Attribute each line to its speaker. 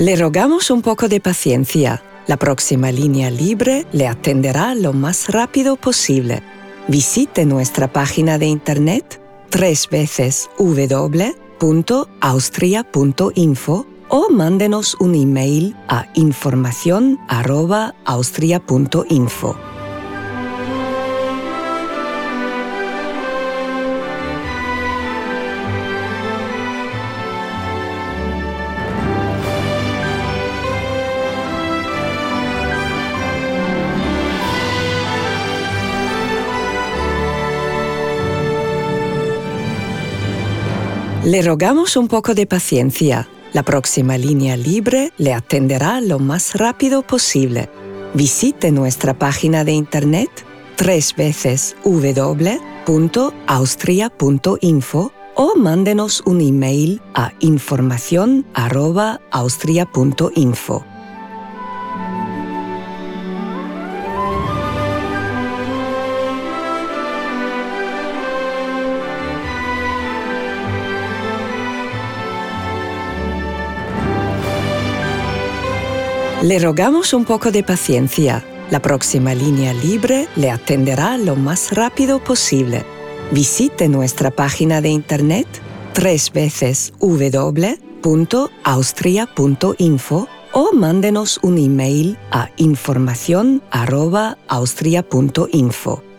Speaker 1: Le rogamos un poco de paciencia. La próxima línea libre le atenderá lo más rápido posible. Visite nuestra página de internet www.austria.info o mándenos un email a informacion@austria.info. Le rogamos un poco de paciencia. La próxima línea libre le atenderá lo más rápido posible. Visite nuestra página de internet www.austria.info o mándenos un email a informacion@austria.info. Le rogamos un poco de paciencia. La próxima línea libre le atenderá lo más rápido posible. Visite nuestra página de internet www.austria.info o mándenos un email a informacion@austria.info.